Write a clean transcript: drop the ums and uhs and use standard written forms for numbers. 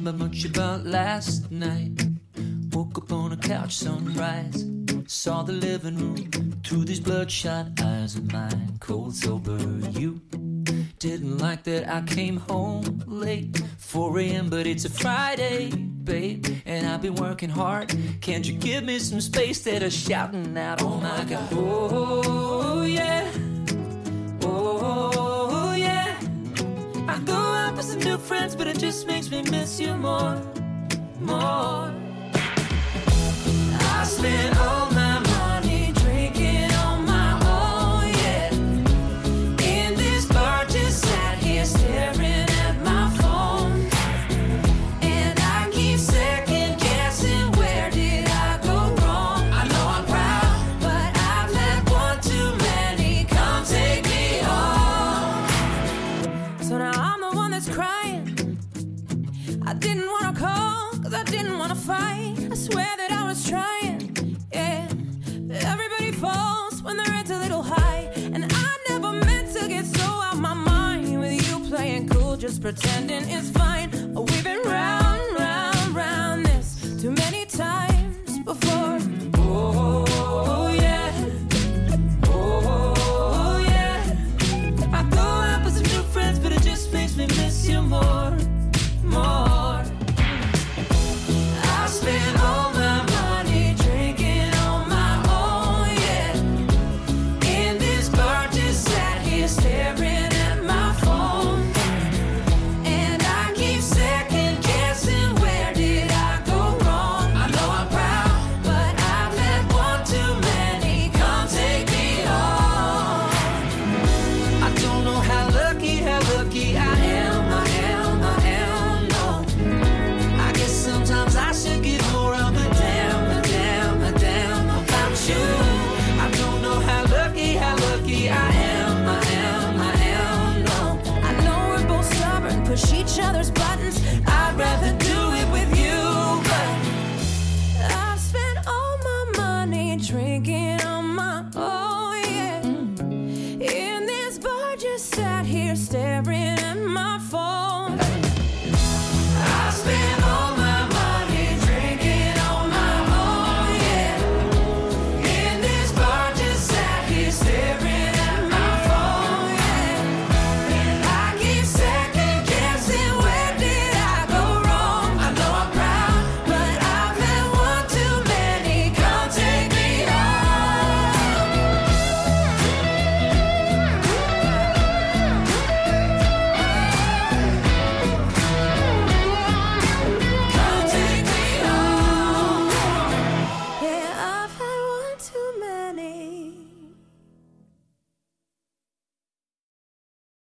remember much about last night. Woke up on a couch, sunrise. Saw the living room through these bloodshot eyes of mine. Cold sober, you didn't like that I came home late, 4 a.m. but it's a Friday, babe, and I've been working hard. Can't you give me some space? That are shouting out, oh my God. Oh yeah, oh yeah. I go out with some new friends, but it just makes me miss you more. I spent all my money drinking on my own, yeah. In this bar, just sat here staring at my phone, and I keep second guessing, where did I go wrong? I know I'm proud, but I've had one too many. Come take me home. So now I'm the one that's crying. I didn't want to call, cause I didn't want to fight. I swear that I was trying, yeah. Everybody falls when their head's a little high, and I never meant to get so out my mind with you playing cool, just pretending it's fine.